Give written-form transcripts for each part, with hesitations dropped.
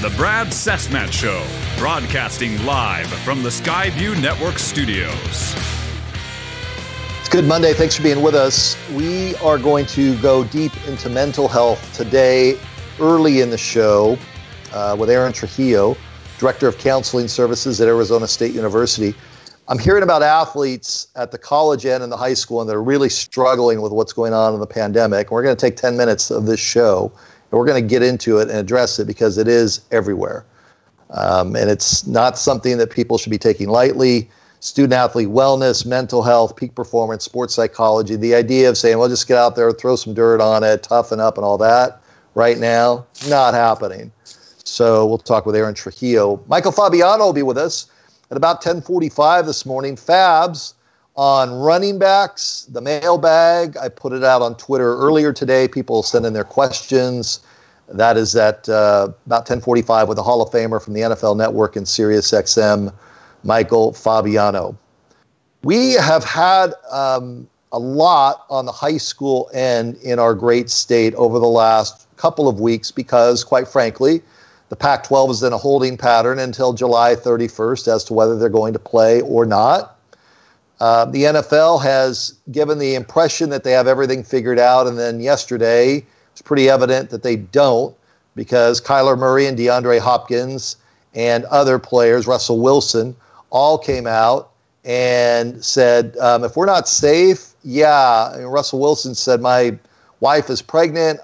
The Brad Cessmat Show, broadcasting live from the Skyview Network studios. It's Good Monday. Thanks for being with us. We are going to go deep into mental health today, early in the show, with Aaron Trujillo, Director of Counseling Services at Arizona State University. I'm hearing about athletes at the college end and the high school, and they're really struggling with what's going on in the pandemic. We're going to take 10 minutes of this show, and we're going to get into it and address it because it is everywhere. And it's not something that people should be taking lightly. Student-athlete wellness, mental health, peak performance, sports psychology, the idea of saying, well, just get out there, throw some dirt on it, toughen up and all that, right now, not happening. So we'll talk with Aaron Trujillo. Michael Fabiano will be with us at about 10:45 this morning. Fabs on running backs, the mailbag. I put it out on Twitter earlier today. People send in their questions. That is at about 10:45 with the Hall of Famer from the NFL Network and Sirius XM, Michael Fabiano. We have had a lot on the high school end in our great state over the last couple of weeks because, quite frankly, the Pac-12 is in a holding pattern until July 31st as to whether they're going to play or not. The NFL has given the impression that they have everything figured out, and then yesterday it's pretty evident that they don't because Kyler Murray and DeAndre Hopkins and other players, Russell Wilson, all came out and said, if we're not safe, Russell Wilson said, my wife is pregnant,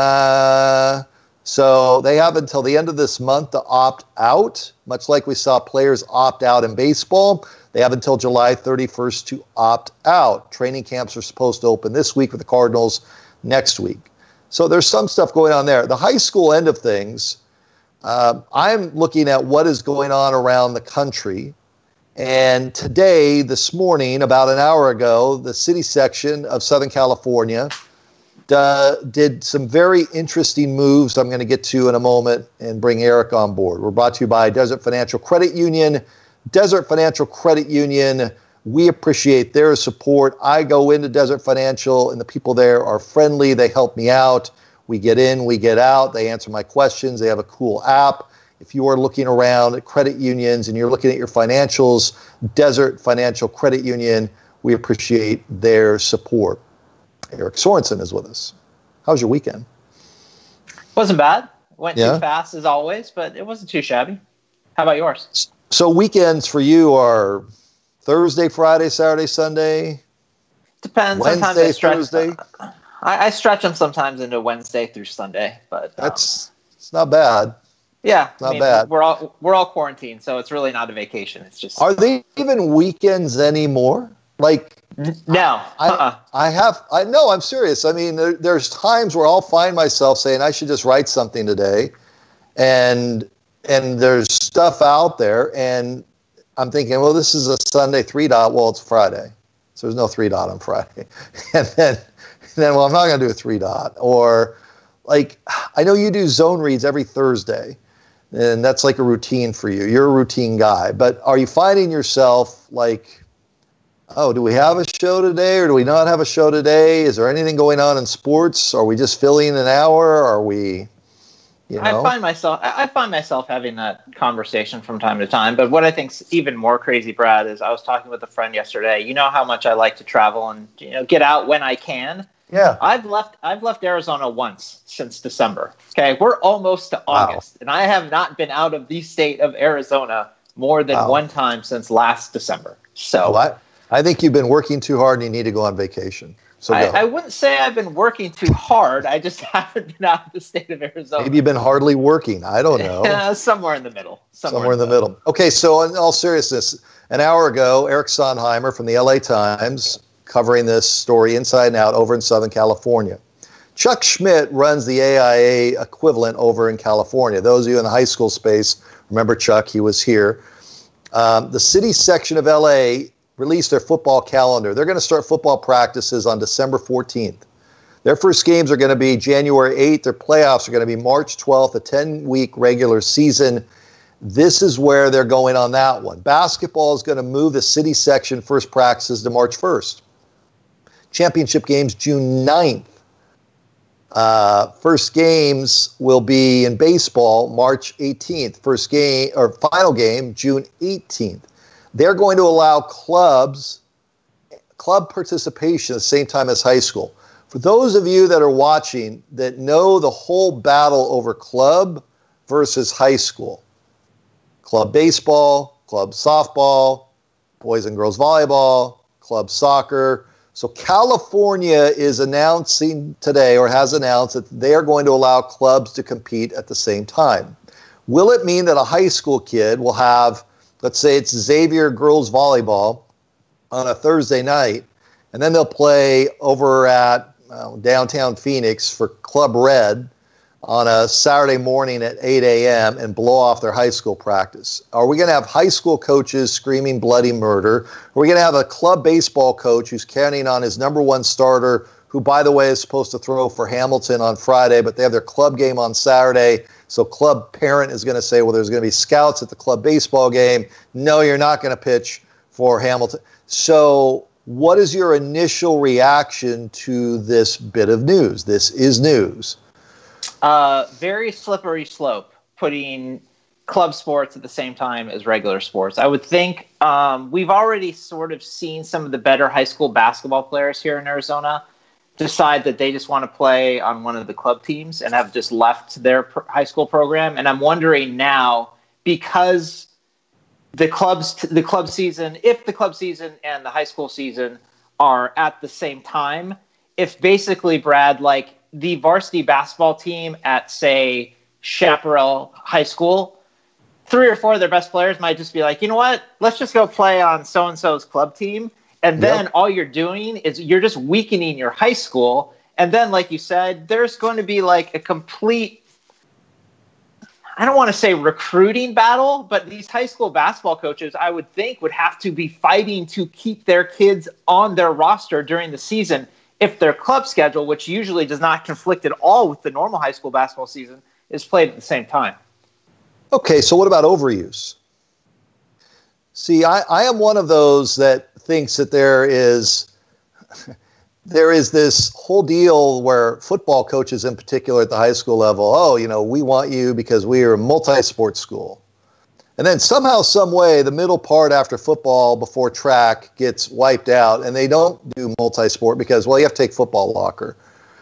so they have until the end of this month to opt out, much like we saw players opt out in baseball. They have until July 31st to opt out. Training camps are supposed to open this week with the Cardinals, next week. So there's some stuff going on there. The high school end of things, I'm looking at what is going on around the country. And today, this morning, about an hour ago, the city section of Southern California did some very interesting moves I'm going to get to in a moment and bring Eric on board. We're brought to you by Desert Financial Credit Union. Desert Financial Credit Union, we appreciate their support. I go into Desert Financial, and the people there are friendly. They help me out. We get in, we get out. They answer my questions. They have a cool app. If you are looking around at credit unions and you're looking at your financials, Desert Financial Credit Union, we appreciate their support. Eric Sorensen is with us. How was your weekend? Wasn't bad. Went too fast as always, but it wasn't too shabby. How about yours? So weekends for you are Thursday, Friday, Saturday, Sunday? Depends. Wednesday, sometimes I stretch, Thursday? I stretch them sometimes into Wednesday through Sunday, but it's not bad. Yeah, not bad. We're all quarantined, so it's really not a vacation. It's just. Are they even weekends anymore? Like. No. I'm serious. I mean, there's times where I'll find myself saying I should just write something today, and there's stuff out there, and I'm thinking, well, this is a Sunday 3-dot. Well, it's Friday, so there's no 3-dot on Friday, and then well, I'm not going to do a 3-dot. Or like I know you do zone reads every Thursday, and that's like a routine for you. You're a routine guy, but are you finding yourself like, oh, do we have a show today or do we not have a show today? Is there anything going on in sports? Are we just filling an hour? Are we, I find myself having that conversation from time to time. But what I think's even more crazy, Brad, is I was talking with a friend yesterday. You know how much I like to travel and get out when I can. Yeah. I've left Arizona once since December. Okay, we're almost to August, and I have not been out of the state of Arizona more than one time since last December. So. Well, I think you've been working too hard and you need to go on vacation. So I wouldn't say I've been working too hard. I just haven't been out of the state of Arizona. Maybe you've been hardly working. I don't know. Somewhere in the middle. Somewhere in the middle. Okay, so in all seriousness, an hour ago, Eric Sondheimer from the LA Times covering this story inside and out over in Southern California. Chuck Schmidt runs the AIA equivalent over in California. Those of you in the high school space, remember Chuck, he was here. The city section of LA released their football calendar. They're going to start football practices on December 14th. Their first games are going to be January 8th. Their playoffs are going to be March 12th, a 10-week regular season. This is where they're going on that one. Basketball is going to move the city section first practices to March 1st. Championship games June 9th. First games will be in baseball March 18th. First game or final game June 18th. They're going to allow club participation at the same time as high school. For those of you that are watching that know the whole battle over club versus high school, club baseball, club softball, boys and girls volleyball, club soccer. So California is announcing today, or has announced, that they are going to allow clubs to compete at the same time. Will it mean that a high school kid will have, let's say it's Xavier girls volleyball on a Thursday night, and then they'll play over at downtown Phoenix for Club Red on a Saturday morning at 8 a.m. and blow off their high school practice? Are we going to have high school coaches screaming bloody murder? Are we going to have a club baseball coach who's counting on his number one starter, who, by the way, is supposed to throw for Hamilton on Friday, but they have their club game on Saturday? So club parent is going to say, well, there's going to be scouts at the club baseball game. No, you're not going to pitch for Hamilton. So what is your initial reaction to this bit of news? This is news. Very slippery slope, putting club sports at the same time as regular sports. I would think we've already sort of seen some of the better high school basketball players here in Arizona decide that they just want to play on one of the club teams and have just left their high school program. And I'm wondering now, because the club season, if the club season and the high school season are at the same time, if basically, Brad, like the varsity basketball team at, say, Chaparral High School, 3 or 4 of their best players might just be like, you know what, let's just go play on so-and-so's club team. And then all you're doing is you're just weakening your high school. And then, like you said, there's going to be like a complete, I don't want to say recruiting battle, but these high school basketball coaches, I would think, would have to be fighting to keep their kids on their roster during the season if their club schedule, which usually does not conflict at all with the normal high school basketball season, is played at the same time. Okay, so what about overuse? See, I am one of those that thinks that there is this whole deal where football coaches in particular at the high school level, we want you because we are a multi-sport school. And then somehow, some way, the middle part after football before track gets wiped out, and they don't do multi-sport because, you have to take football locker.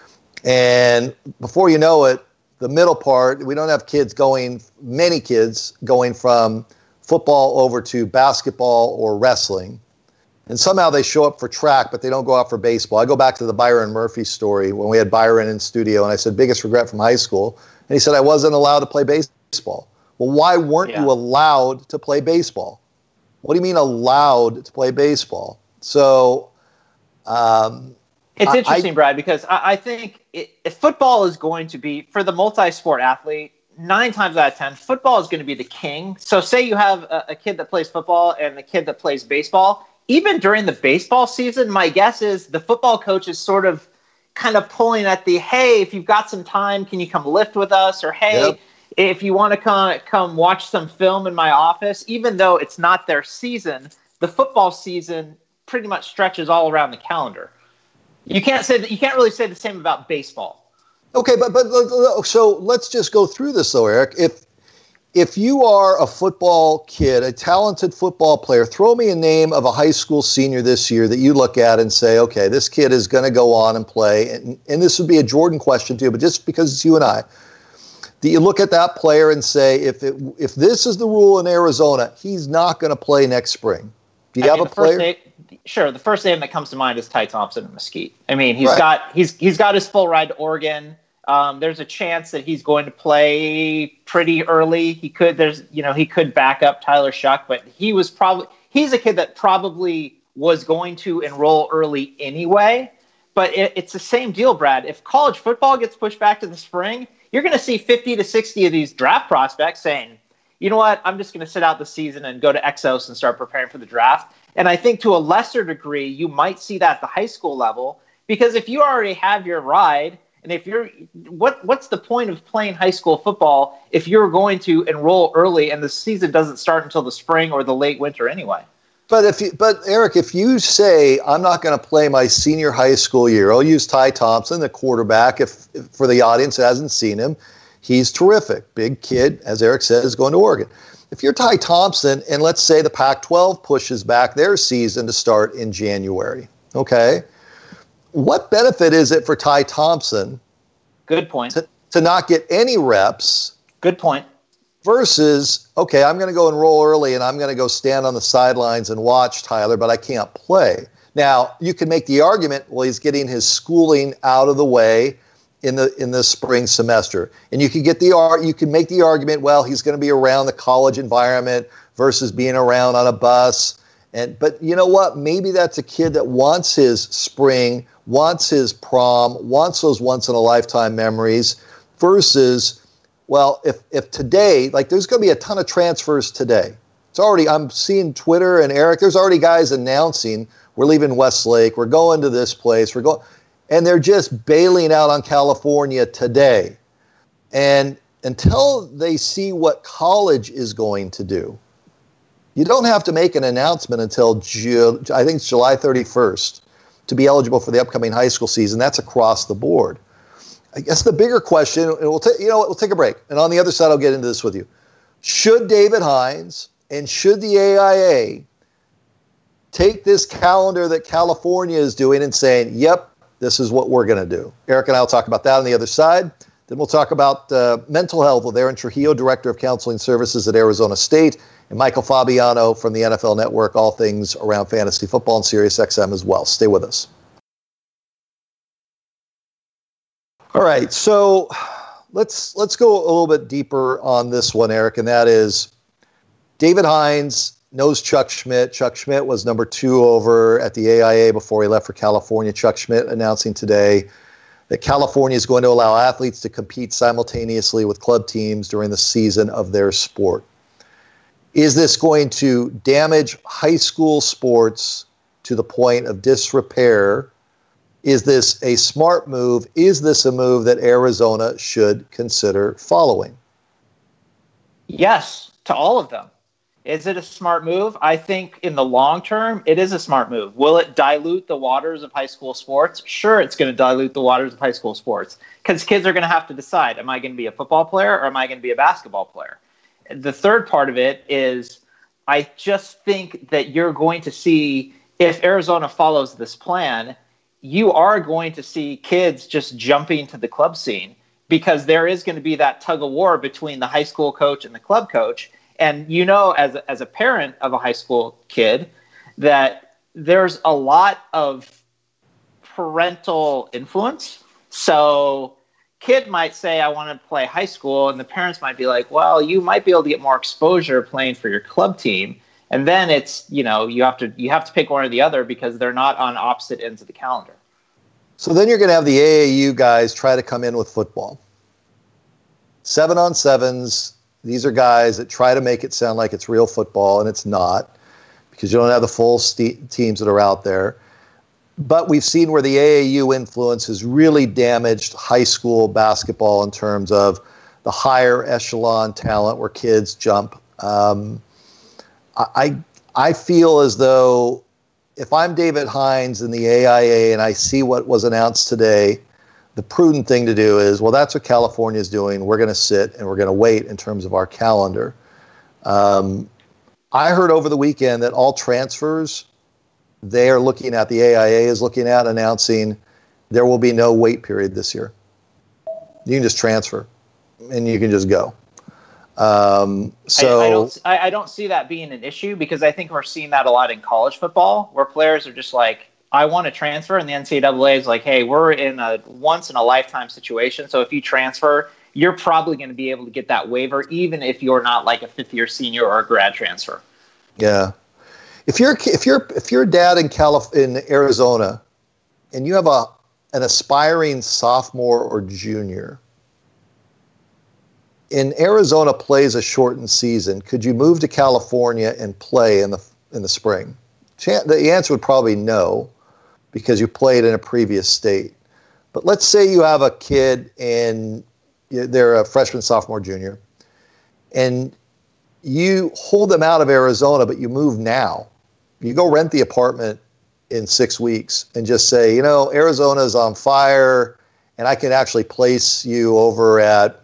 And before you know it, the middle part, we don't have many kids going from football over to basketball or wrestling. And somehow they show up for track, but they don't go out for baseball. I go back to the Byron Murphy story when we had Byron in studio, and I said, biggest regret from high school. And he said, I wasn't allowed to play baseball. Well, why weren't you allowed to play baseball? What do you mean allowed to play baseball? So it's interesting, Brad, because I think if football is going to be, for the multi-sport athlete, 9 times out of 10, football is going to be the king. So say you have a kid that plays football and a kid that plays baseball. Even during the baseball season, my guess is the football coach is sort of kind of pulling at the, hey, if you've got some time, can you come lift with us? Or, hey, if you want to come watch some film in my office. Even though it's not their season, the football season pretty much stretches all around the calendar. You can't really say the same about baseball. Okay, but so let's just go through this though, Eric. If you are a football kid, a talented football player, throw me a name of a high school senior this year that you look at and say, okay, this kid is going to go on and play. And this would be a Jordan question too, but just because it's you and I, do you look at that player and say, if this is the rule in Arizona, he's not going to play next spring? Do you have a player? Sure. The first name that comes to mind is Ty Thompson and Mesquite. I mean, he's got his full ride to Oregon. There's a chance that he's going to play pretty early. He could back up Tyler Shuck, but he's a kid that probably was going to enroll early anyway. But it's the same deal, Brad. If college football gets pushed back to the spring, you're going to see 50 to 60 of these draft prospects saying, you know what, I'm just going to sit out the season and go to Exos and start preparing for the draft. And I think to a lesser degree, you might see that at the high school level, because if you already have your ride, and if you're, what's the point of playing high school football if you're going to enroll early and the season doesn't start until the spring or the late winter anyway? But Eric, if you say I'm not going to play my senior high school year, I'll use Ty Thompson, the quarterback. If for the audience who hasn't seen him, he's terrific, big kid, as Eric said, is going to Oregon. If you're Ty Thompson, and let's say the Pac-12 pushes back their season to start in January, okay, what benefit is it for Ty Thompson? Good point. To not get any reps. Good point. Versus, okay, I'm going to go enroll early and I'm going to go stand on the sidelines and watch Tyler, but I can't play. Now, you can make the argument, well, he's getting his schooling out of the way in the spring semester. And you can make the argument, well, he's going to be around the college environment versus being around on a bus. But you know what? Maybe that's a kid that wants his spring, wants his prom, wants those once-in-a-lifetime memories versus, well, if today, like there's going to be a ton of transfers today. I'm seeing Twitter and Eric, there's already guys announcing we're leaving Westlake, we're going to this place, and they're just bailing out on California today. And until they see what college is going to do, you don't have to make an announcement until I think it's July 31st to be eligible for the upcoming high school season. That's across the board. I guess the bigger question, and we'll take a break. And on the other side, I'll get into this with you. Should David Hines and should the AIA take this calendar that California is doing and saying, yep, this is what we're going to do? Eric and I will talk about that on the other side. Then we'll talk about mental health with Aaron Trujillo, Director of Counseling Services at Arizona State, and Michael Fabiano from the NFL Network, all things around fantasy football and SiriusXM as well. Stay with us. All right, so let's go a little bit deeper on this one, Eric, and that is David Hines knows Chuck Schmidt. Chuck Schmidt was number 2 over at the AIA before he left for California. Chuck Schmidt announcing today that California is going to allow athletes to compete simultaneously with club teams during the season of their sport. Is this going to damage high school sports to the point of disrepair? Is this a smart move? Is this a move that Arizona should consider following? Yes, to all of them. Is it a smart move? I think in the long term, it is a smart move. Will it dilute the waters of high school sports? Sure, it's going to dilute the waters of high school sports because kids are going to have to decide, am I going to be a football player or am I going to be a basketball player? The third part of it is I just think that you're going to see, if Arizona follows this plan, you are going to see kids just jumping to the club scene because there is going to be that tug of war between the high school coach and the club coach. And you know, as a parent of a high school kid, that there's a lot of parental influence. So kid might say, I want to play high school, and the parents might be like, well, you might be able to get more exposure playing for your club team. And then it's, you have to pick one or the other because they're not on opposite ends of the calendar. So then you're going to have the AAU guys try to come in with football. 7-on-7s. These are guys that try to make it sound like it's real football, and it's not because you don't have the full teams that are out there. But we've seen where the AAU influence has really damaged high school basketball in terms of the higher echelon talent where kids jump. I feel as though if I'm David Hines in the AIA and I see what was announced today, the prudent thing to do is, well, that's what California is doing. We're going to sit and we're going to wait in terms of our calendar. I heard over the weekend that all transfers, they are looking at, the AIA is looking at announcing there will be no wait period this year. You can just transfer and you can just go. I don't see that being an issue because I think we're seeing that a lot in college football where players are just like, I want to transfer, and the NCAA is like, hey, we're in a once-in-a-lifetime situation, so if you transfer, you're probably going to be able to get that waiver even if you're not like a fifth-year senior or a grad transfer. Yeah. If you're a dad in Arizona and you have an aspiring sophomore or junior, and Arizona plays a shortened season, could you move to California and play in the spring? The answer would probably no, because you played in a previous state. But let's say you have a kid and they're a freshman, sophomore, junior, and you hold them out of Arizona, but you move now. You go rent the apartment in 6 weeks and just say, Arizona is on fire, and I can actually place you over at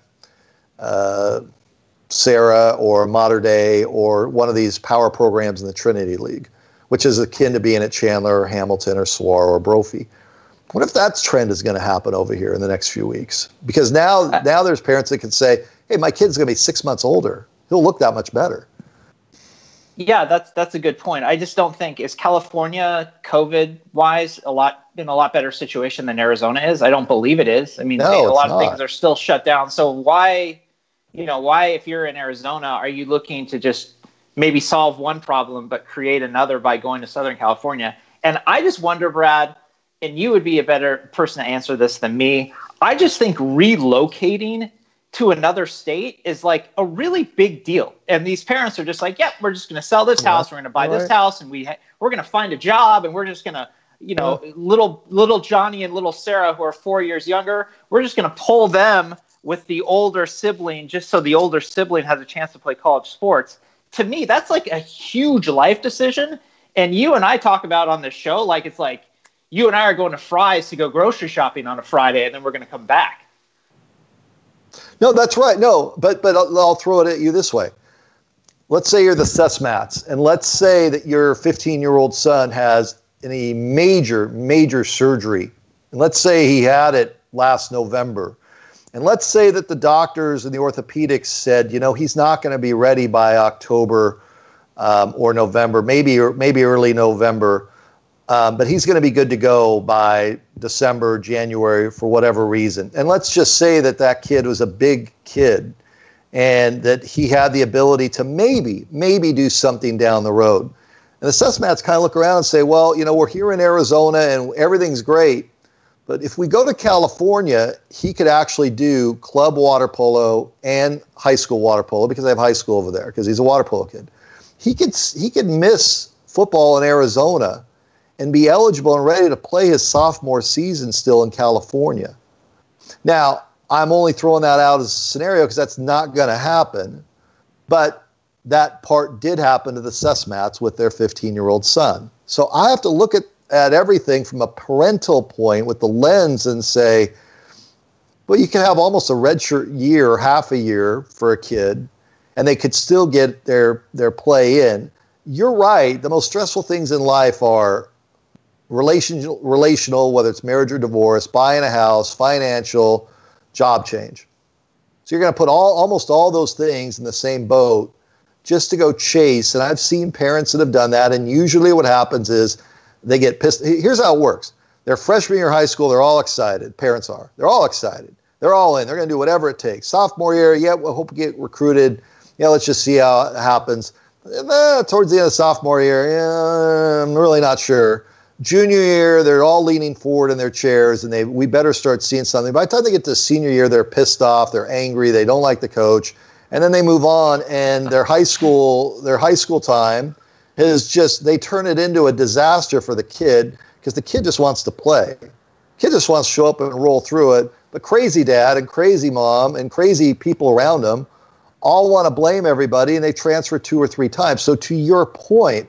Sarah or Mater Dei or one of these power programs in the Trinity League, which is akin to being at Chandler or Hamilton or Swar or Brophy. What if that trend is going to happen over here in the next few weeks? Because now there's parents that can say, hey, my kid's going to be 6 months older. He'll look that much better. Yeah, that's a good point. I just don't think, is California COVID-wise in a lot better situation than Arizona is? I don't believe it is. I mean, a lot of things are still shut down. So why, if you're in Arizona, are you looking to just maybe solve one problem but create another by going to Southern California? And I just wonder, Brad, and you would be a better person to answer this than me, I just think relocating to another state is like a really big deal. And these parents are just like, yep, we're just going to sell this house. We're going to buy this house, and we're going to find a job, and we're just going to, little Johnny and little Sarah, who are 4 years younger, we're just going to pull them with the older sibling just so the older sibling has a chance to play college sports. To me, that's like a huge life decision. And you and I talk about on this show, like it's like you and I are going to Fry's to go grocery shopping on a Friday, and then we're going to come back. No, that's right. No, but I'll throw it at you this way. Let's say you're the Sesmats, and let's say that your 15-year-old son has any major surgery. And let's say he had it last November. And let's say that the doctors and the orthopedics said, he's not going to be ready by October or November, maybe early November. But he's going to be good to go by December, January, for whatever reason. And let's just say that kid was a big kid and that he had the ability to maybe do something down the road. And the Sesmats kind of look around and say, well, we're here in Arizona and everything's great. But if we go to California, he could actually do club water polo and high school water polo because I have high school over there because he's a water polo kid. He could miss football in Arizona and be eligible and ready to play his sophomore season still in California. Now, I'm only throwing that out as a scenario because that's not going to happen. But that part did happen to the Sesmats with their 15-year-old son. So I have to look at everything from a parental point with the lens and say, well, you can have almost a redshirt year or half a year for a kid, and they could still get their play in. You're right. The most stressful things in life are relational, whether it's marriage or divorce, buying a house, financial, job change. So you're going to put almost all those things in the same boat just to go chase. And I've seen parents that have done that. And usually what happens is they get pissed. Here's how it works. They're freshman year of high school. They're all excited. Parents are. They're all excited. They're all in. They're going to do whatever it takes. Sophomore year, yeah, we'll hope we get recruited. Yeah, let's just see how it happens. Towards the end of sophomore year, yeah, I'm really not sure. Junior year, they're all leaning forward in their chairs, and we better start seeing something. By the time they get to senior year, they're pissed off, they're angry, they don't like the coach, and then they move on, and their high school time they turn it into a disaster for the kid because the kid just wants to play. The kid just wants to show up and roll through it, but crazy dad and crazy mom and crazy people around them all want to blame everybody, and they transfer 2 or 3 times. So to your point,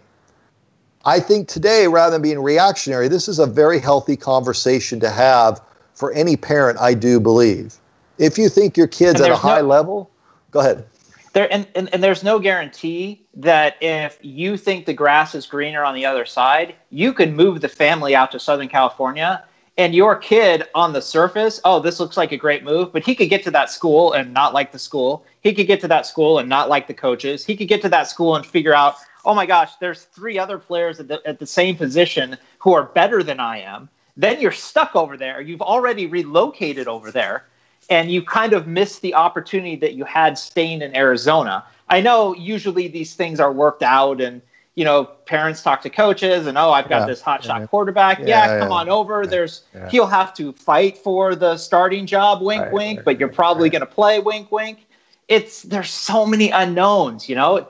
I think today, rather than being reactionary, this is a very healthy conversation to have for any parent, I do believe. If you think your kid's at a high level, go ahead. And there's no guarantee that if you think the grass is greener on the other side, you can move the family out to Southern California, and your kid on the surface, this looks like a great move, but he could get to that school and not like the school. He could get to that school and not like the coaches. He could get to that school and figure out, oh my gosh, there's 3 other players at the same position who are better than I am. Then you're stuck over there. You've already relocated over there, and you kind of missed the opportunity that you had staying in Arizona. I know usually these things are worked out, and parents talk to coaches, and I've got this hotshot quarterback. Come on over. He'll have to fight for the starting job, wink, wink, but you're probably going to play, wink, wink. There's so many unknowns,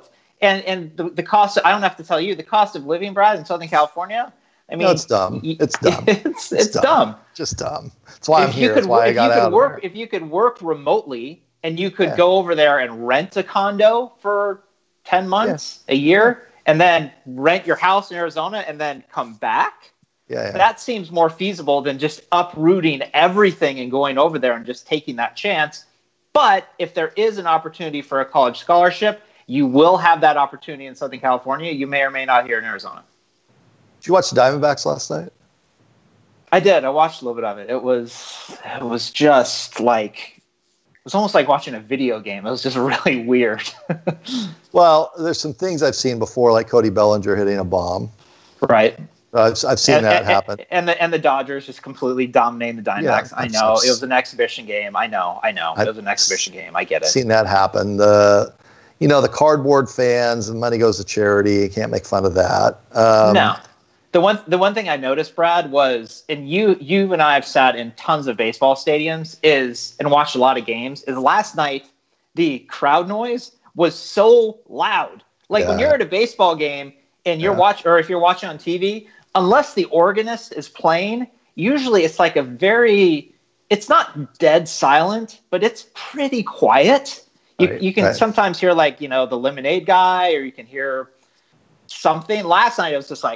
And the cost, I don't have to tell you, the cost of living, Brad, in Southern California, I mean... No, it's dumb. It's dumb. It's dumb. Just dumb. That's why I'm here. That's why I got out of there. If you could work remotely and you could go over there and rent a condo for 10 months, a year, and then rent your house in Arizona and then come back. Yeah. That seems more feasible than just uprooting everything and going over there and just taking that chance. But if there is an opportunity for a college scholarship, you will have that opportunity in Southern California. You may or may not here in Arizona. Did you watch the Diamondbacks last night? I did. I watched a little bit of it. It was just like, it was almost like watching a video game. It was just really weird. Well, there's some things I've seen before, like Cody Bellinger hitting a bomb. Right. I've seen that happen. And the Dodgers just completely dominating the Diamondbacks. Yeah, I know. It was an exhibition game. I know. It was an exhibition game. I get it. I've seen that happen. The cardboard fans and money goes to charity. You can't make fun of that. No. The one thing I noticed, Brad, was, and you and I have sat in tons of baseball stadiums and watched a lot of games, is last night the crowd noise was so loud. Like when you're at a baseball game and you're if you're watching on TV, unless the organist is playing, usually it's like it's not dead silent, but it's pretty quiet. You can sometimes hear like, the lemonade guy, or you can hear something. Last night it was just like,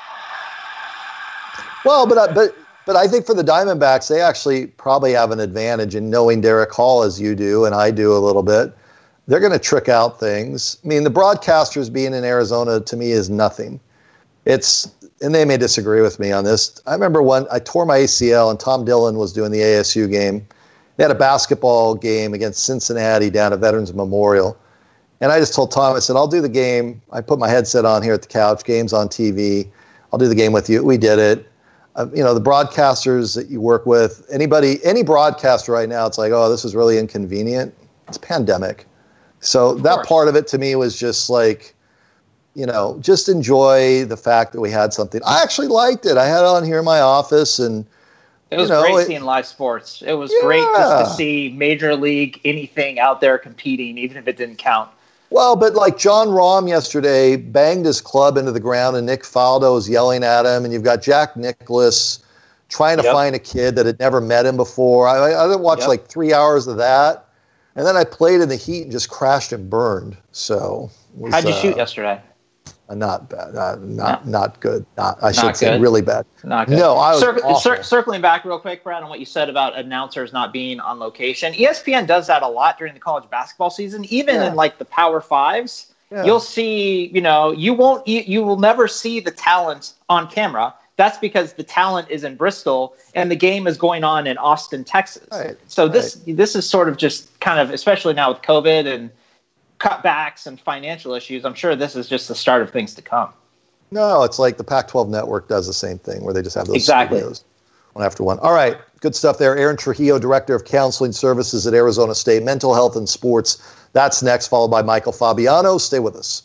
well, but I think for the Diamondbacks, they actually probably have an advantage in knowing Derek Hall as you do and I do a little bit. They're going to trick out things. I mean, the broadcasters being in Arizona to me is nothing. And they may disagree with me on this. I remember when I tore my ACL and Tom Dillon was doing the ASU game. They had a basketball game against Cincinnati down at Veterans Memorial. And I just told Tom, I said, I'll do the game. I put my headset on here at the couch, game's on TV. I'll do the game with you. We did it. The broadcasters that you work with, any broadcaster right now, it's like, oh, this is really inconvenient. It's a pandemic. So that part of it to me was just like, just enjoy the fact that we had something. I actually liked it. I had it on here in my office, and it was great seeing live sports. It was great just to see Major League anything out there competing, even if it didn't count. Well, but like John Rahm yesterday banged his club into the ground, and Nick Faldo was yelling at him, and you've got Jack Nicklaus trying to find a kid that had never met him before. I didn't watch like 3 hours of that, and then I played in the heat and just crashed and burned. So how'd you shoot yesterday? Not bad. Not good. I should say really bad. Not good. No, I was circling back real quick, Brad, on what you said about announcers not being on location. ESPN does that a lot during the college basketball season, even in like the Power Fives. Yeah. You'll see, you will never see the talent on camera. That's because the talent is in Bristol and the game is going on in Austin, Texas. Right. So this is sort of just kind of, especially now with COVID and cutbacks and financial issues, I'm sure this is just the start of things to come. No, it's like the Pac-12 network does the same thing where they just have those studios one after one. All right, good stuff there. Aaron Trujillo, Director of Counseling Services at Arizona State, Mental Health and Sports. That's next, followed by Michael Fabiano. Stay with us.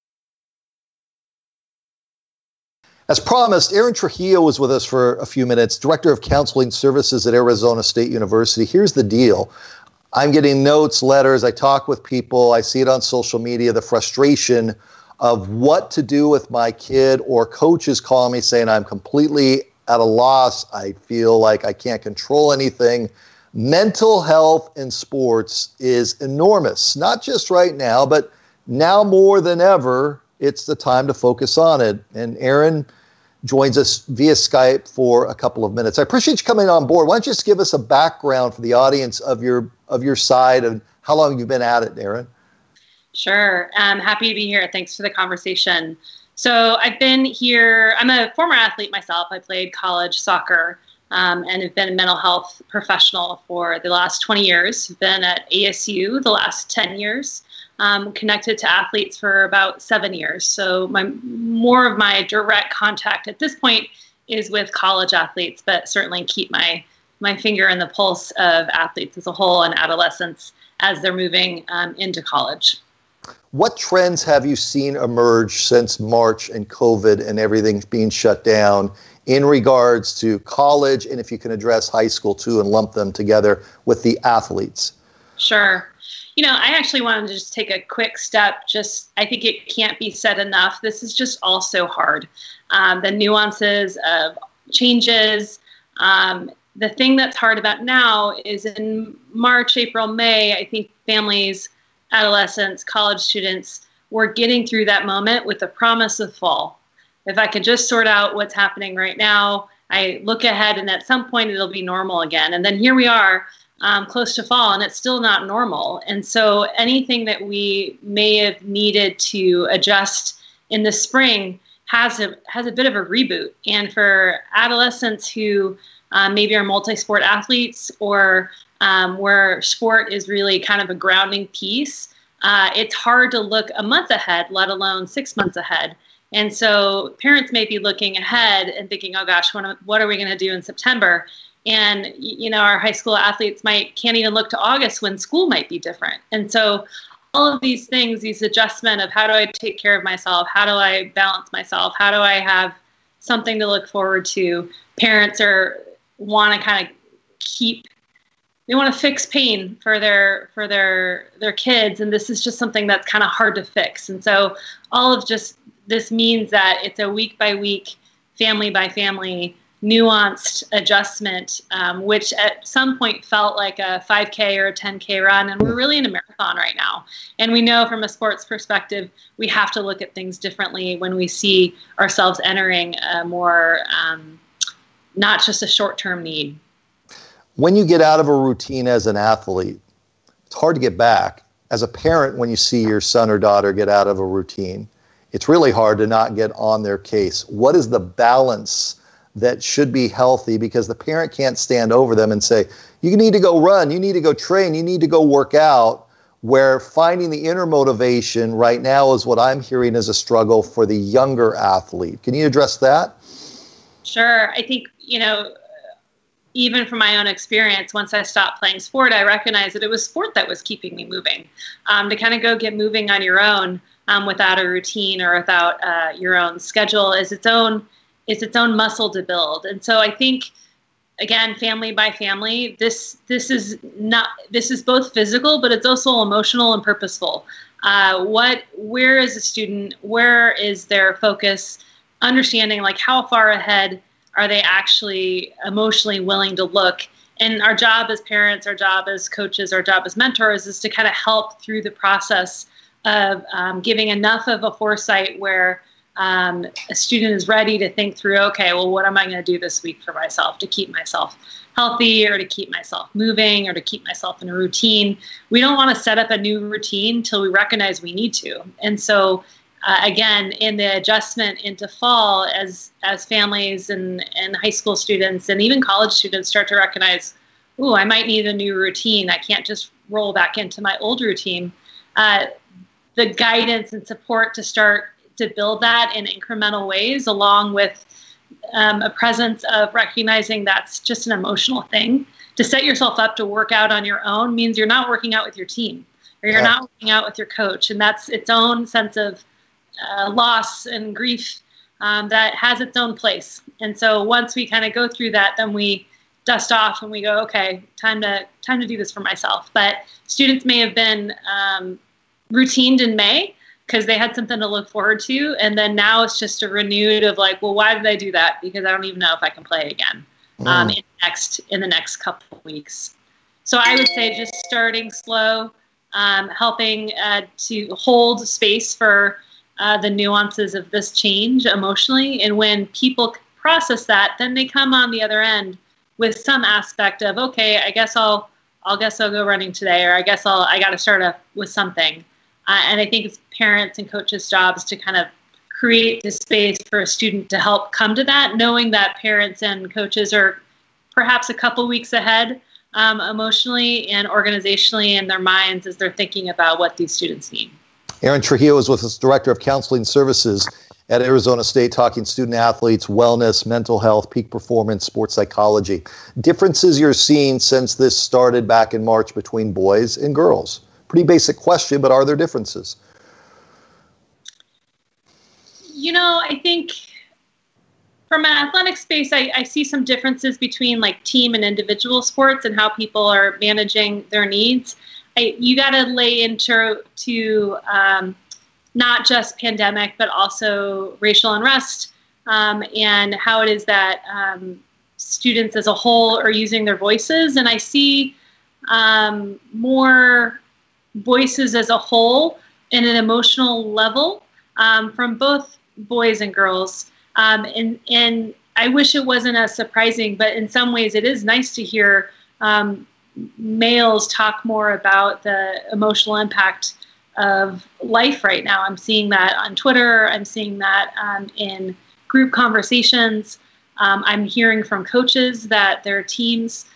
As promised, Aaron Trujillo was with us for a few minutes, Director of Counseling Services at Arizona State University. Here's the deal. I'm getting notes, letters. I talk with people. I see it on social media, the frustration of what to do with my kid, or coaches call me saying I'm completely at a loss. I feel like I can't control anything. Mental health in sports is enormous, not just right now, but now more than ever, it's the time to focus on it. And Aaron joins us via Skype for a couple of minutes. I appreciate you coming on board. Why don't you just give us a background for the audience of your side and how long you've been at it, Aaron? Sure. I'm happy to be here. Thanks for the conversation. So I've been here. I'm a former athlete myself. I played college soccer and have been a mental health professional for the last 20 years. I've been at ASU the last 10 years. Connected to athletes for about 7 years. So more of my direct contact at this point is with college athletes, but certainly keep my finger in the pulse of athletes as a whole and adolescents as they're moving into college. What trends have you seen emerge since March and COVID and everything being shut down in regards to college, and if you can address high school too and lump them together with the athletes? Sure. I actually wanted to just take a quick step. I think it can't be said enough. This is just all so hard. The nuances of changes. The thing that's hard about now is in March, April, May, I think families, adolescents, college students we're getting through that moment with the promise of fall. If I could just sort out what's happening right now, I look ahead and at some point it'll be normal again. And then here we are close to fall and it's still not normal. And so anything that we may have needed to adjust in the spring has a bit of a reboot. And for adolescents who maybe are multi-sport athletes or where sport is really kind of a grounding piece, it's hard to look a month ahead, let alone 6 months ahead. And so parents may be looking ahead and thinking, oh gosh, what are we going to do in September? And, our high school athletes can't even look to August when school might be different. And so all of these things, these adjustment of how do I take care of myself? How do I balance myself? How do I have something to look forward to? Parents want to kind of they want to fix pain for their kids. And this is just something that's kind of hard to fix. And so all of just this means that it's a week by week, family by family, nuanced adjustment, which at some point felt like a 5K or a 10K run. And we're really in a marathon right now. And we know from a sports perspective, we have to look at things differently when we see ourselves entering a more, not just a short-term need. When you get out of a routine as an athlete, it's hard to get back. As a parent, when you see your son or daughter get out of a routine, it's really hard to not get on their case. What is the balance that should be healthy? Because the parent can't stand over them and say, you need to go run, you need to go train, you need to go work out, where finding the inner motivation right now is what I'm hearing is a struggle for the younger athlete. Can you address that? Sure. I think, even from my own experience, once I stopped playing sport, I recognized that it was sport that was keeping me moving. To kind of go get moving on your own without a routine or without your own schedule is its own muscle to build. And so I think, again, family by family, this is both physical, but it's also emotional and purposeful. Where is a student? Where is their focus? Understanding like how far ahead are they actually emotionally willing to look? And our job as parents, our job as coaches, our job as mentors is to kind of help through the process of giving enough of a foresight where a student is ready to think through, okay, well, what am I going to do this week for myself to keep myself healthy or to keep myself moving or to keep myself in a routine? We don't want to set up a new routine till we recognize we need to. And so again, in the adjustment into fall, as families and high school students and even college students start to recognize, ooh, I might need a new routine. I can't just roll back into my old routine. The guidance and support to start to build that in incremental ways, along with a presence of recognizing that's just an emotional thing. To set yourself up to work out on your own means you're not working out with your team or you're not working out with your coach. And that's its own sense of loss and grief that has its own place. And so once we kind of go through that, then we dust off and we go, okay, time to do this for myself. But students may have been routined in May because they had something to look forward to. And then now it's just a renewed of like, well, why did I do that? Because I don't even know if I can play again in the next couple of weeks. So I would say just starting slow, helping to hold space for the nuances of this change emotionally. And when people process that, then they come on the other end with some aspect of, okay, I guess I'll go running today, or I got to start up with something. And I think it's parents and coaches' jobs to kind of create the space for a student to help come to that, knowing that parents and coaches are perhaps a couple weeks ahead emotionally and organizationally in their minds as they're thinking about what these students need. Erin Trujillo is with us, Director of Counseling Services at Arizona State, talking student athletes, wellness, mental health, peak performance, sports psychology. Differences you're seeing since this started back in March between boys and girls? Pretty basic question, but are there differences? I think from an athletic space, I see some differences between like team and individual sports and how people are managing their needs. You got to lay into not just pandemic, but also racial unrest and how it is that students as a whole are using their voices. And I see more voices as a whole in an emotional level from both boys and girls. And I wish it wasn't as surprising, but in some ways it is nice to hear males talk more about the emotional impact of life right now. I'm seeing that on Twitter. I'm seeing that in group conversations. I'm hearing from coaches that their teams,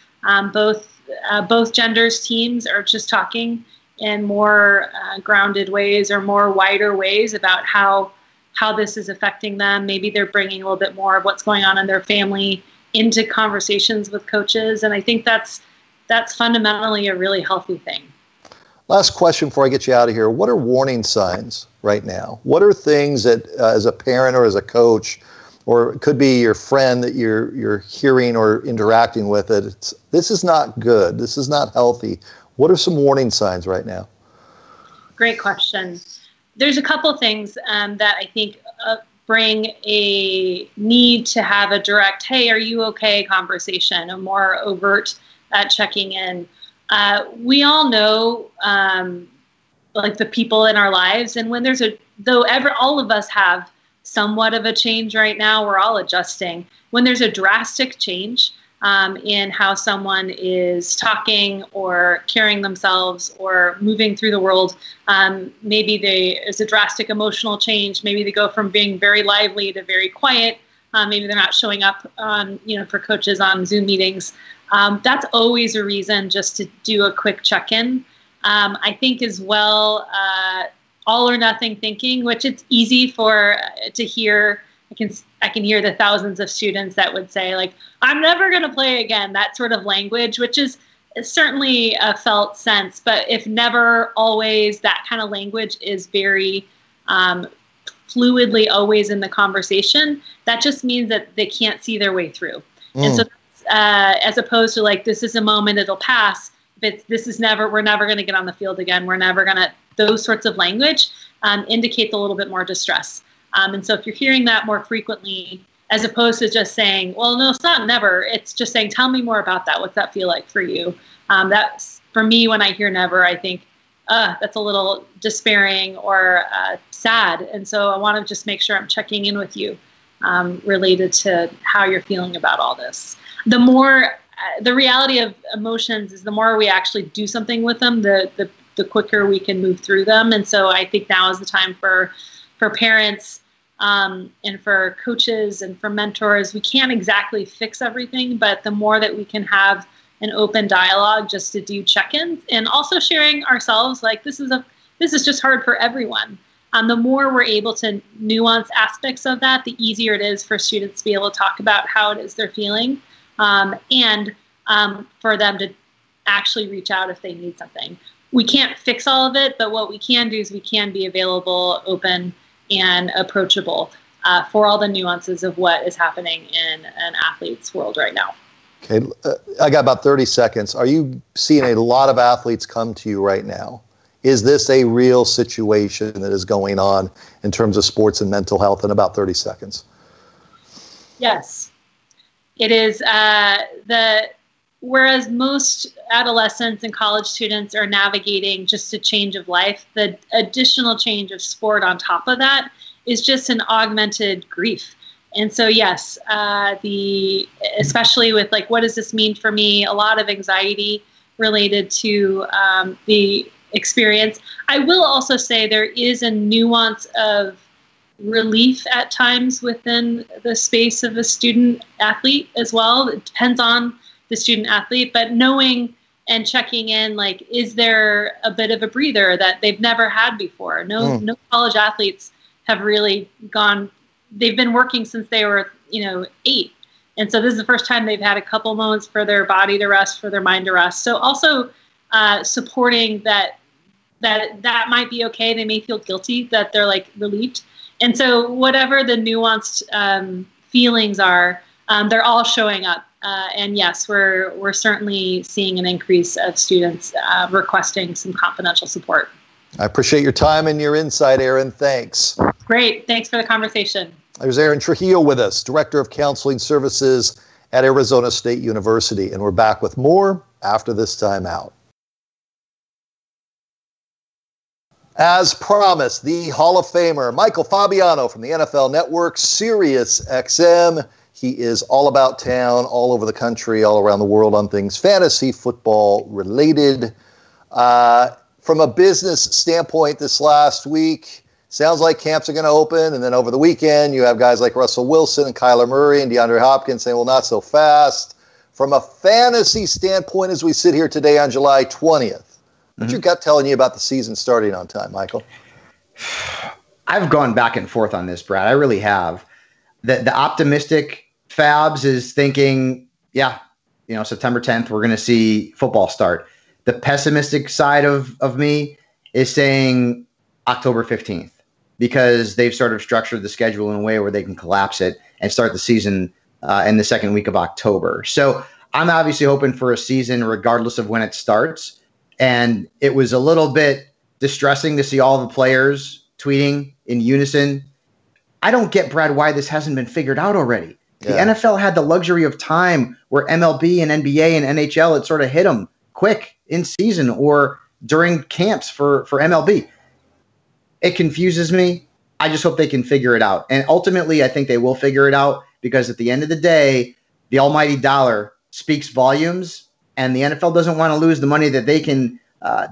both genders teams, are just talking in more grounded ways or more wider ways about how this is affecting them. Maybe they're bringing a little bit more of what's going on in their family into conversations with coaches. And I think that's fundamentally a really healthy thing. Last question before I get you out of here. What are warning signs right now? What are things that as a parent or as a coach, or it could be your friend that you're hearing or interacting with, that this is not good, this is not healthy? What are some warning signs right now? Great question. There's a couple things that I think bring a need to have a direct, hey, are you okay conversation, a more overt checking in. We all know like the people in our lives, and when there's all of us have somewhat of a change right now, we're all adjusting. When there's a drastic change in how someone is talking or carrying themselves or moving through the world, maybe there's a drastic emotional change. Maybe they go from being very lively to very quiet. Maybe they're not showing up for coaches on Zoom meetings. That's always a reason just to do a quick check-in. I think as well, all or nothing thinking, which it's easy to hear. I can hear the thousands of students that would say, like, I'm never going to play again, that sort of language, which is certainly a felt sense. But if never, always, that kind of language is very fluidly always in the conversation, that just means that they can't see their way through. And so as opposed to like, this is a moment, it'll pass. We're never going to get on the field again. We're never going to, those sorts of language indicate a little bit more distress. And so if you're hearing that more frequently, as opposed to just saying, well, no, it's not never, it's just saying, tell me more about that. What's that feel like for you? That's, for me, when I hear never, I think, that's a little despairing or sad. And so I want to just make sure I'm checking in with you related to how you're feeling about all this. The reality of emotions is the more we actually do something with them, the quicker we can move through them. And so I think now is the time for parents and for coaches and for mentors. We can't exactly fix everything, but the more that we can have an open dialogue just to do check-ins and also sharing ourselves, like this is just hard for everyone. The more we're able to nuance aspects of that, the easier it is for students to be able to talk about how it is they're feeling, and for them to actually reach out if they need something. We can't fix all of it, but what we can do is we can be available, open, and approachable for all the nuances of what is happening in an athlete's world right now. Okay, I got about 30 seconds. Are you seeing a lot of athletes come to you right now? Is this a real situation that is going on in terms of sports and mental health? In about 30 seconds. Yes, it is. Whereas most adolescents and college students are navigating just a change of life, the additional change of sport on top of that is just an augmented grief. And so, yes, especially with like, what does this mean for me? A lot of anxiety related to the experience. I will also say there is a nuance of relief at times within the space of a student athlete as well. It depends on the student athlete, but knowing and checking in, like, is there a bit of a breather that they've never had before? No college athletes have really they've been working since they were, 8. And so this is the first time they've had a couple moments for their body to rest, for their mind to rest. So also supporting that might be okay. They may feel guilty that they're like relieved. And so whatever the nuanced feelings are, they're all showing up. And yes, we're certainly seeing an increase of students requesting some confidential support. I appreciate your time and your insight, Erin. Thanks. Great. Thanks for the conversation. There's Erin Trujillo with us, Director of Counseling Services at Arizona State University. And we're back with more after this time out. As promised, the Hall of Famer, Michael Fabiano from the NFL Network, Sirius XM. He is all about town, all over the country, all around the world on things fantasy football related. From a business standpoint this last week, sounds like camps are going to open. And then over the weekend, you have guys like Russell Wilson and Kyler Murray and DeAndre Hopkins saying, well, not so fast. From a fantasy standpoint, as we sit here today on July 20th, what's your gut telling you about the season starting on time, Michael? I've gone back and forth on this, Brad. I really have. The optimistic Fabs is thinking, September 10th, we're going to see football start. The pessimistic side of me is saying October 15th, because they've sort of structured the schedule in a way where they can collapse it and start the season in the second week of October. So I'm obviously hoping for a season regardless of when it starts. And it was a little bit distressing to see all the players tweeting in unison. I don't get, Brad, why this hasn't been figured out already. The NFL had the luxury of time where MLB and NBA and NHL had sort of hit them quick in season or during camps for MLB. It confuses me. I just hope they can figure it out. And ultimately, I think they will figure it out, because at the end of the day, the almighty dollar speaks volumes. And the NFL doesn't want to lose the money that they can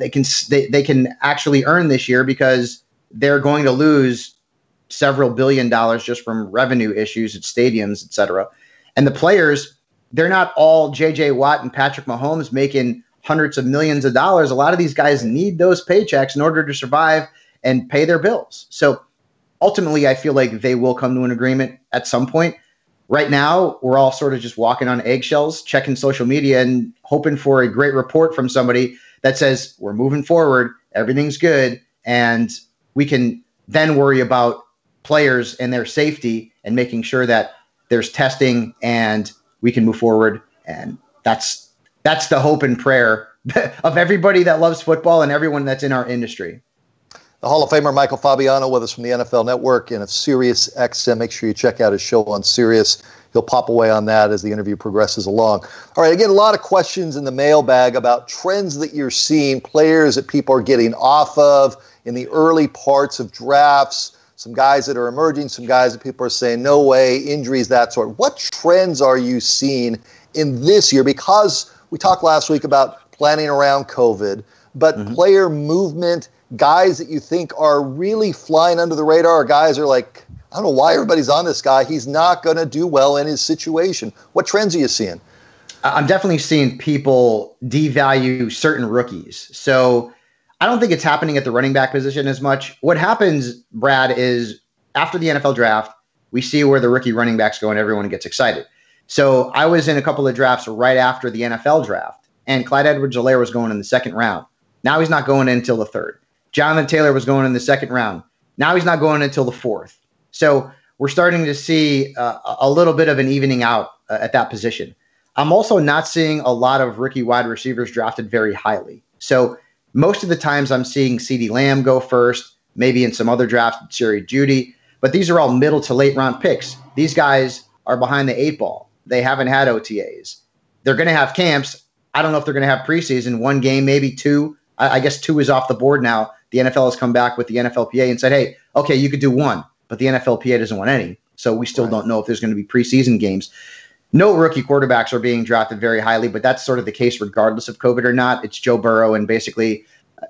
actually earn this year, because they're going to lose several $billion just from revenue issues at stadiums, et cetera. And the players, they're not all J.J. Watt and Patrick Mahomes making hundreds of millions of dollars. A lot of these guys need those paychecks in order to survive and pay their bills. So ultimately, I feel like they will come to an agreement at some point. Right now, we're all sort of just walking on eggshells, checking social media and hoping for a great report from somebody that says we're moving forward, everything's good, and we can then worry about players and their safety and making sure that there's testing and we can move forward. And that's the hope and prayer of everybody that loves football and everyone that's in our industry. The Hall of Famer Michael Fabiano with us from the NFL Network and of Sirius XM. Make sure you check out his show on Sirius. He'll pop away on that as the interview progresses along. All right, again, a lot of questions in the mailbag about trends that you're seeing, players that people are getting off of in the early parts of drafts, some guys that are emerging, some guys that people are saying, no way, injuries, that sort. What trends are you seeing in this year? Because we talked last week about planning around COVID, but player movement, guys that you think are really flying under the radar, or guys are like, I don't know why everybody's on this guy. He's not going to do well in his situation. What trends are you seeing? I'm definitely seeing people devalue certain rookies. So I don't think it's happening at the running back position as much. What happens, Brad, is after the NFL draft, we see where the rookie running backs go and everyone gets excited. So I was in a couple of drafts right after the NFL draft, and Clyde Edwards-Helaire was going in the second round. Now he's not going in until the third. Jonathan Taylor was going in the second round. Now he's not going until the fourth. So we're starting to see a little bit of an evening out at that position. I'm also not seeing a lot of rookie wide receivers drafted very highly. So most of the times I'm seeing CeeDee Lamb go first, maybe in some other drafts, Jerry Jeudy. But these are all middle to late round picks. These guys are behind the eight ball. They haven't had OTAs. They're going to have camps. I don't know if they're going to have preseason, one game, maybe two. I guess two is off the board now. The NFL has come back with the NFLPA and said, hey, okay, you could do one, but the NFLPA doesn't want any. So we still don't know if there's going to be preseason games. No rookie quarterbacks are being drafted very highly, but that's sort of the case regardless of COVID or not. It's Joe Burrow, and basically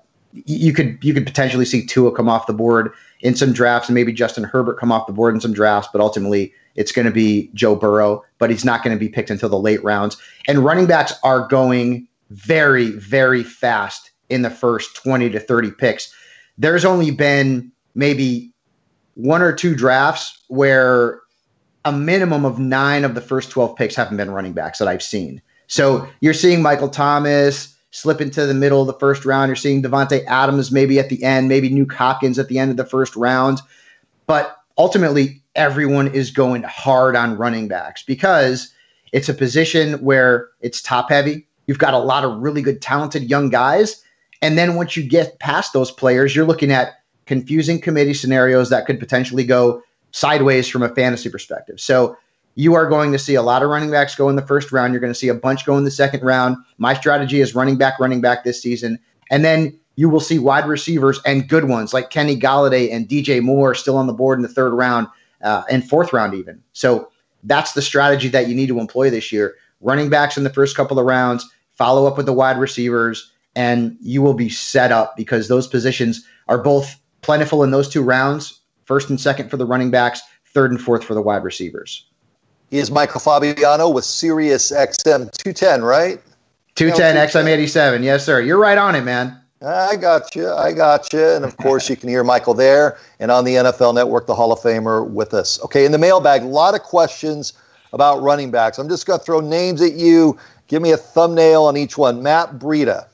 you could potentially see Tua come off the board in some drafts and maybe Justin Herbert come off the board in some drafts, but ultimately it's going to be Joe Burrow, but he's not going to be picked until the late rounds. And running backs are going very, very fast in the first 20 to 30 picks. There's only been maybe one or two drafts where a minimum of 9 of the first 12 picks haven't been running backs that I've seen. So you're seeing Michael Thomas slip into the middle of the first round. You're seeing Devontae Adams maybe at the end, maybe Nuke Hopkins at the end of the first round. But ultimately, everyone is going hard on running backs because it's a position where it's top heavy. You've got a lot of really good, talented young guys. And then once you get past those players, you're looking at confusing committee scenarios that could potentially go sideways from a fantasy perspective. So you are going to see a lot of running backs go in the first round. You're going to see a bunch go in the second round. My strategy is running back this season. And then you will see wide receivers and good ones like Kenny Golladay and DJ Moore still on the board in the third round and fourth round even. So that's the strategy that you need to employ this year. Running backs in the first couple of rounds, follow up with the wide receivers, and you will be set up because those positions are both plentiful in those 2 rounds, first and second for the running backs, third and fourth for the wide receivers. He is Michael Fabiano with Sirius XM 210, right? 210 XM87. Yes, sir. You're right on it, man. I got you. And, of course, you can hear Michael there and on the NFL Network, the Hall of Famer with us. Okay, in the mailbag, a lot of questions about running backs. I'm just going to throw names at you. Give me a thumbnail on each one. Matt Breida.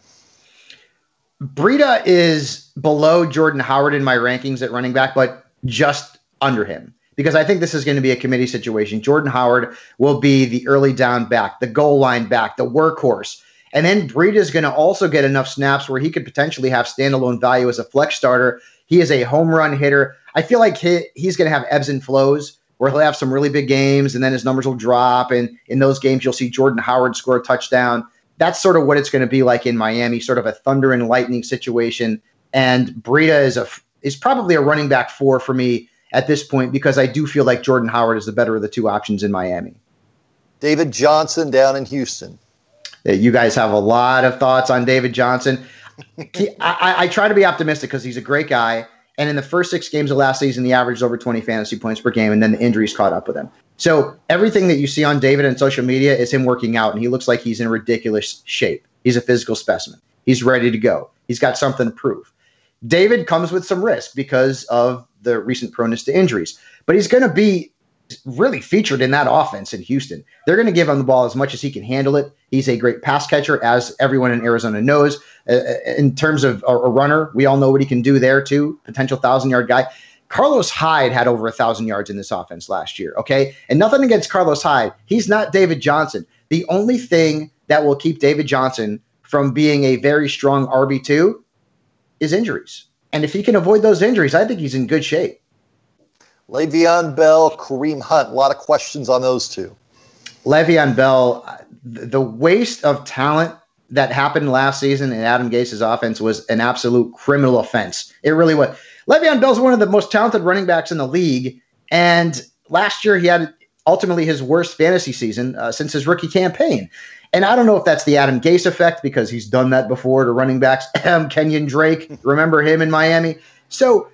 Breida is below Jordan Howard in my rankings at running back, but just under him because I think this is going to be a committee situation. Jordan Howard will be the early down back, the goal line back, the workhorse. And then Breida is going to also get enough snaps where he could potentially have standalone value as a flex starter. He is a home run hitter. I feel like he's going to have ebbs and flows where he'll have some really big games and then his numbers will drop. And in those games, you'll see Jordan Howard score a touchdown. That's sort of what it's going to be like in Miami, sort of a thunder and lightning situation. And Breida is probably a running back 4 for me at this point because I do feel like Jordan Howard is the better of the 2 options in Miami. David Johnson down in Houston. You guys have a lot of thoughts on David Johnson. I try to be optimistic because he's a great guy. And in the first 6 games of last season, he averaged over 20 fantasy points per game, and then the injuries caught up with him. So everything that you see on David on social media is him working out, and he looks like he's in ridiculous shape. He's a physical specimen. He's ready to go. He's got something to prove. David comes with some risk because of the recent proneness to injuries, but he's going to be really featured in that offense in Houston. They're going to give him the ball as much as he can handle it. He's a great pass catcher, as everyone in Arizona knows. In terms of a runner, we all know what he can do there too. Potential 1,000-yard guy. Carlos Hyde had over 1,000 yards in this offense last year, okay? And nothing against Carlos Hyde. He's not David Johnson. The only thing that will keep David Johnson from being a very strong RB2 is injuries. And if he can avoid those injuries, I think he's in good shape. Le'Veon Bell, Kareem Hunt. A lot of questions on those 2. Le'Veon Bell, the waste of talent that happened last season in Adam Gase's offense was an absolute criminal offense. It really was. Le'Veon Bell's one of the most talented running backs in the league, and last year he had ultimately his worst fantasy season since his rookie campaign. And I don't know if that's the Adam Gase effect because he's done that before to running backs. Kenyon Drake, remember him in Miami? So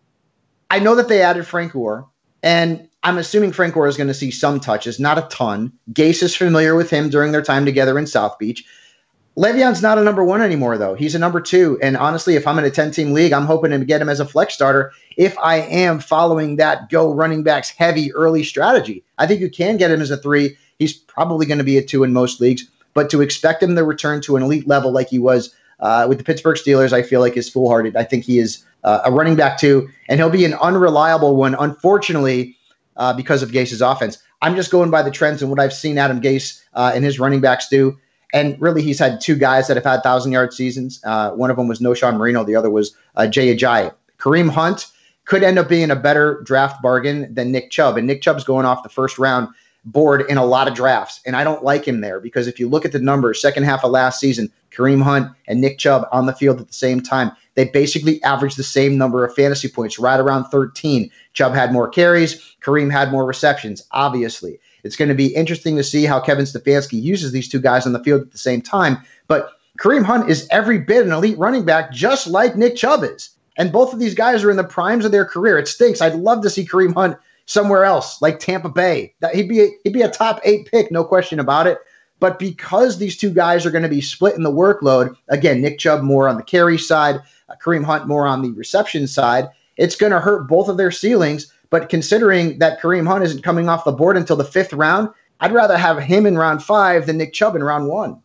I know that they added Frank Gore, and I'm assuming Frank Gore is going to see some touches, not a ton. Gase is familiar with him during their time together in South Beach. Le'Veon's not a number 1 anymore, though. He's a number 2. And honestly, if I'm in a 10-team league, I'm hoping to get him as a flex starter if I am following that go running backs heavy early strategy. I think you can get him as a 3. He's probably going to be a 2 in most leagues. But to expect him to return to an elite level like he was with the Pittsburgh Steelers, I feel like is foolhardy. I think he is a running back 2, and he'll be an unreliable one, unfortunately, because of Gase's offense. I'm just going by the trends and what I've seen Adam Gase and his running backs do. And really, he's had 2 guys that have had 1,000-yard seasons. One of them was Noshawn Marino. The other was Jay Ajayi. Kareem Hunt could end up being a better draft bargain than Nick Chubb. And Nick Chubb's going off the first round board in a lot of drafts. And I don't like him there because if you look at the numbers, second half of last season, Kareem Hunt and Nick Chubb on the field at the same time, they basically averaged the same number of fantasy points, right around 13. Chubb had more carries. Kareem had more receptions, obviously. It's going to be interesting to see how Kevin Stefanski uses these 2 guys on the field at the same time. But Kareem Hunt is every bit an elite running back, just like Nick Chubb is. And both of these guys are in the primes of their career. It stinks. I'd love to see Kareem Hunt somewhere else, like Tampa Bay. He'd be a top 8 pick, no question about it. But because these 2 guys are going to be splitting the workload, again, Nick Chubb more on the carry side, Kareem Hunt more on the reception side, it's going to hurt both of their ceilings. But considering that Kareem Hunt isn't coming off the board until the 5th round, I'd rather have him in round 5 than Nick Chubb in round 1.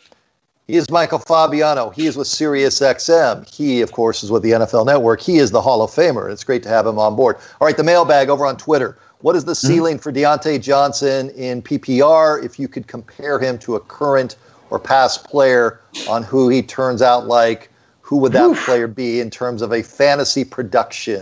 He is Michael Fabiano. He is with Sirius XM. He, of course, is with the NFL Network. He is the Hall of Famer. It's great to have him on board. All right, the mailbag over on Twitter. What is the ceiling for Deontay Johnson in PPR if you could compare him to a current or past player on who he turns out like? Who would that player be in terms of a fantasy production?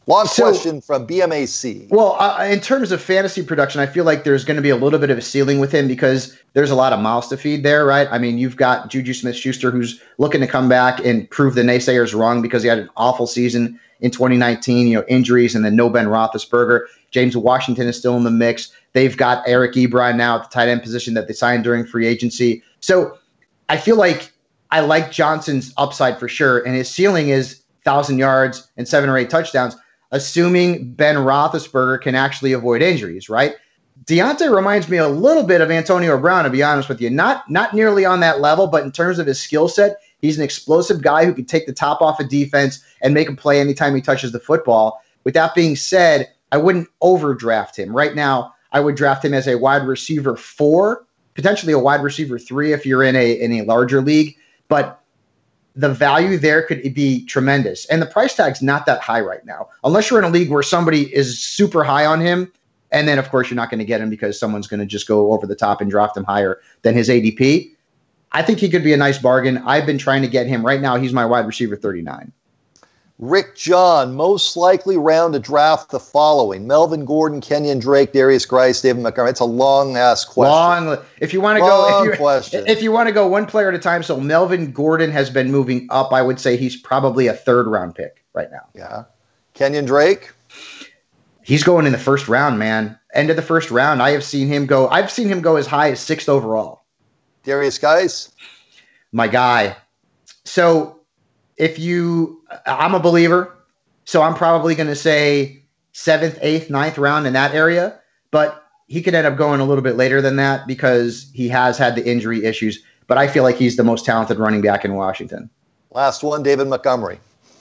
Long question from BMAC. Well, in terms of fantasy production, I feel like there's going to be a little bit of a ceiling with him because there's a lot of mouths to feed there, right? I mean, you've got Juju Smith-Schuster who's looking to come back and prove the naysayers wrong because he had an awful season in 2019, injuries, and then no Ben Roethlisberger. James Washington is still in the mix. They've got Eric Ebron now at the tight end position that they signed during free agency. So I feel like I like Johnson's upside for sure, and his ceiling is 1,000 yards and 7 or 8 touchdowns, assuming Ben Roethlisberger can actually avoid injuries, right? Deontay reminds me a little bit of Antonio Brown, to be honest with you. Not nearly on that level, but in terms of his skill set, he's an explosive guy who can take the top off of defense and make a play anytime he touches the football. With that being said, I wouldn't overdraft him. Right now, I would draft him as a wide receiver 4, potentially a wide receiver 3 if you're in a larger league. But the value there could be tremendous. And the price tag's not that high right now, unless you're in a league where somebody is super high on him. And then, of course, you're not going to get him because someone's going to just go over the top and draft him higher than his ADP. I think he could be a nice bargain. I've been trying to get him. Right now, he's my wide receiver 39. Rick John, most likely round to draft the following: Melvin Gordon, Kenyon Drake, Darius Grice, David Montgomery. It's a long-ass question. If you want to go one player at a time, so Melvin Gordon has been moving up. I would say he's probably a 3rd-round pick right now. Yeah. Kenyon Drake? He's going in the 1st round, man. End of the 1st round. I've seen him go as high as 6th overall. Darius Guice? My guy. So I'm a believer, so I'm probably going to say 7th, 8th, 9th round in that area, but he could end up going a little bit later than that because he has had the injury issues, but I feel like he's the most talented running back in Washington. Last one, David Montgomery.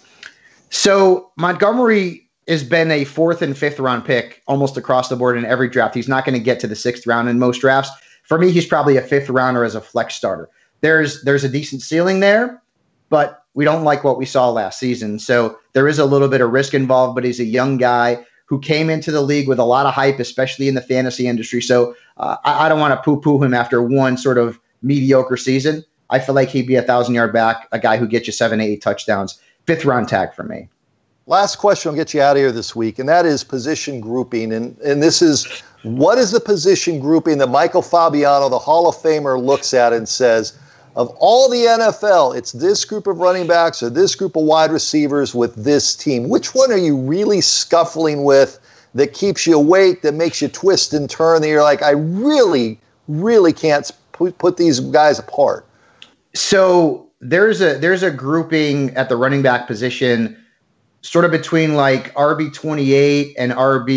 So Montgomery has been a 4th and 5th round pick almost across the board in every draft. He's not going to get to the 6th round in most drafts. For me, he's probably a 5th rounder as a flex starter. There's a decent ceiling there, but we don't like what we saw last season. So there is a little bit of risk involved, but he's a young guy who came into the league with a lot of hype, especially in the fantasy industry. So I don't want to poo-poo him after one sort of mediocre season. I feel like he'd be a 1,000-yard back, a guy who gets you 7, 8 touchdowns. 5th round tag for me. Last question will get you out of here this week, and that is position grouping. And this is, what is the position grouping that Michael Fabiano, the Hall of Famer, looks at and says, of all the NFL, it's this group of running backs or this group of wide receivers with this team. Which one are you really scuffling with that keeps you awake, that makes you twist and turn, that you're like, I really, really can't put these guys apart? So there's a grouping at the running back position sort of between like RB 28 and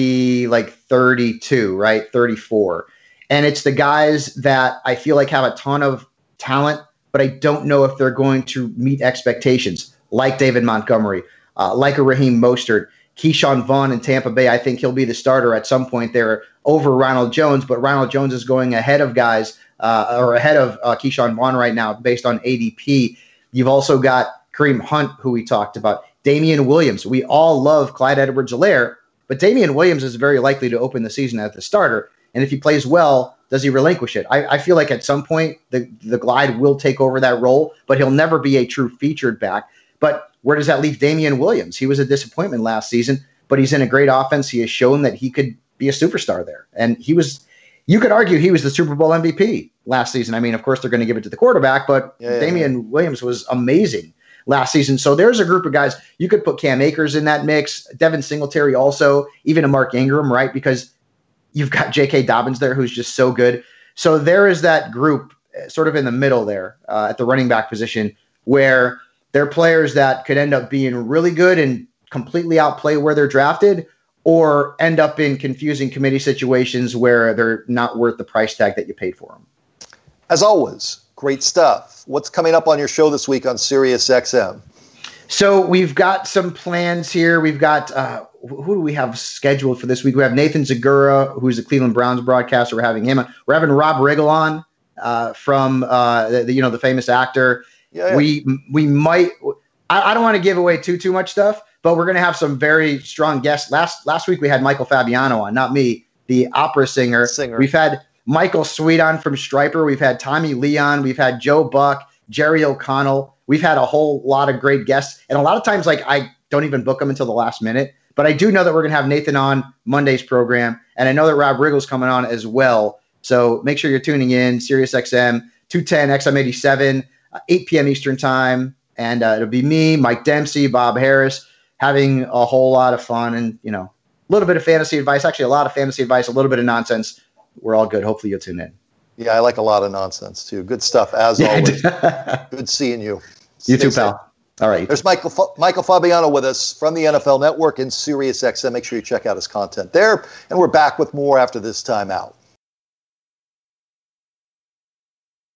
RB like 32, right? 34. And it's the guys that I feel like have a ton of talent, but I don't know if they're going to meet expectations, like David Montgomery, like a Raheem Mostert, Keyshawn Vaughn in Tampa Bay. I think he'll be the starter at some point there over Ronald Jones, but Ronald Jones is going ahead of guys or ahead of Keyshawn Vaughn right now based on ADP. You've also got Kareem Hunt, who we talked about, Damian Williams. We all love Clyde Edwards-Helaire, but Damian Williams is very likely to open the season as the starter. And if he plays well, does he relinquish it? I feel like at some point the Glide will take over that role, but he'll never be a true featured back. But where does that leave Damian Williams? He was a disappointment last season, but he's in a great offense. He has shown that he could be a superstar there. And you could argue he was the Super Bowl MVP last season. I mean, of course, they're going to give it to the quarterback, but Damian Williams was amazing last season. So there's a group of guys. You could put Cam Akers in that mix, Devin Singletary also, even a Mark Ingram, right? Because you've got J.K. Dobbins there, who's just so good. So there is that group sort of in the middle there at the running back position where they're players that could end up being really good and completely outplay where they're drafted, or end up in confusing committee situations where they're not worth the price tag that you paid for them. As always, great stuff. What's coming up on your show this week on SiriusXM? So we've got some plans here. We've got who do we have scheduled for this week? We have Nathan Zegura, who's a Cleveland Browns broadcaster. We're having him on. We're having Rob Riggle on from the famous actor. Yeah. We might. I don't want to give away too much stuff, but we're going to have some very strong guests. Last week we had Michael Fabiano on, not me, the opera singer. We've had Michael Sweet on from Stryper. We've had Tommy Leon. We've had Joe Buck, Jerry O'Connell. We've had a whole lot of great guests, and a lot of times, like, I don't even book them until the last minute. But I do know that we're going to have Nathan on Monday's program, and I know that Rob Riggle's coming on as well. So make sure you're tuning in, Sirius XM 210, XM87, 8 p.m. Eastern Time. And it'll be me, Mike Dempsey, Bob Harris, having a whole lot of fun and, a little bit of fantasy advice, actually a lot of fantasy advice, a little bit of nonsense. We're all good. Hopefully you'll tune in. Yeah, I like a lot of nonsense too. Good stuff, as always. Good seeing you. You too, pal. All right. There's Michael Fabiano with us from the NFL Network and Sirius XM. Make sure you check out his content there. And we're back with more after this time out.